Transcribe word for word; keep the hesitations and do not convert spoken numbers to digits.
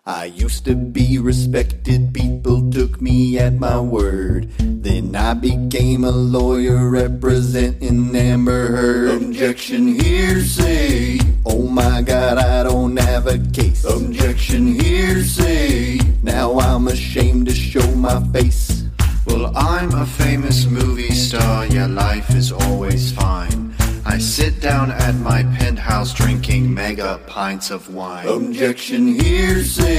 I used to be respected, people took me at my word. Then I became a lawyer representing Amber Heard. Objection, hearsay. Oh my God, I don't have a case. Objection, hearsay. Now I'm ashamed to show my face. Well, I'm a famous movie star, yeah, life is always fine. I sit down at my penthouse drinking mega pints of wine. Objection, hearsay.